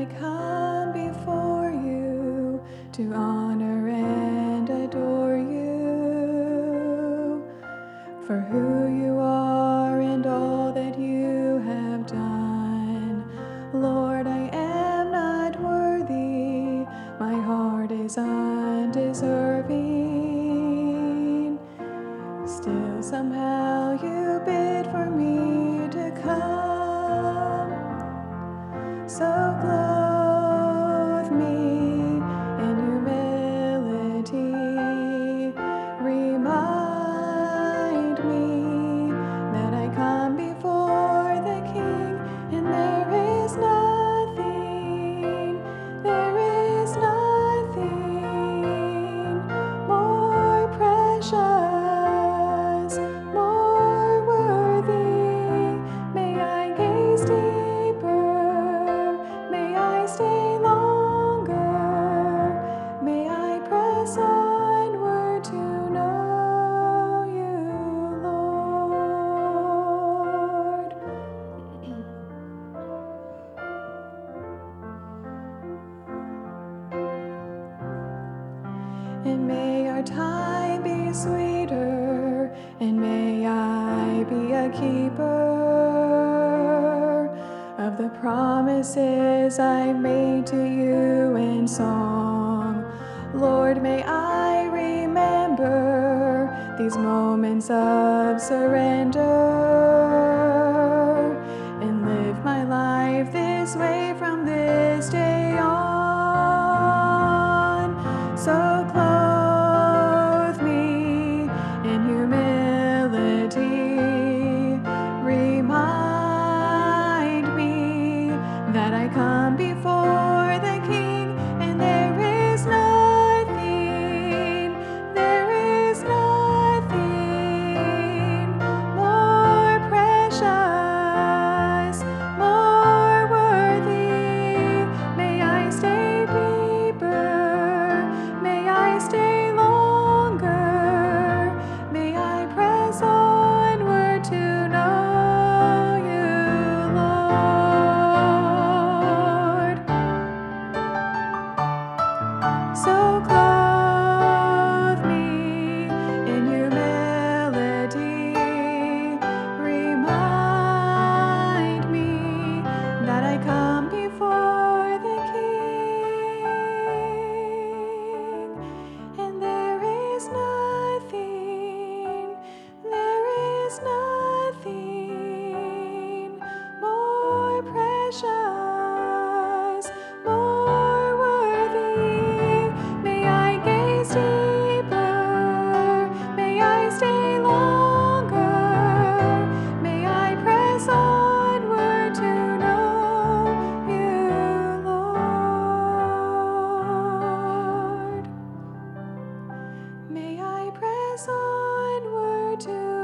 I come before you to honor and adore you for who you are and all that you have done. Lord, I am not worthy, my heart is undeserving. Still, somehow you bid for me to come. So clothe me in humility. Remind me that I come before the King, and there is nothing more precious, more worthy. May I gaze deeper, may I stay longer, may I press onward to know you, Lord. And may our time be sweeter, and may I be a keeper of the promises I made to you in song. Lord, may I remember these moments of surrender and live my life this way from this day on. So clothe me in humility. Remind me that I come before the King, and there is nothing more precious, more worthy. May I stay deeper, may I stay longer, may I press onward to know you, Lord. So clothe me in humility. Remind me that I come before the King, and there is nothing more precious, more worthy. May I gaze deeper, may I stay longer, may I press onward to know you, Lord. May I press onward to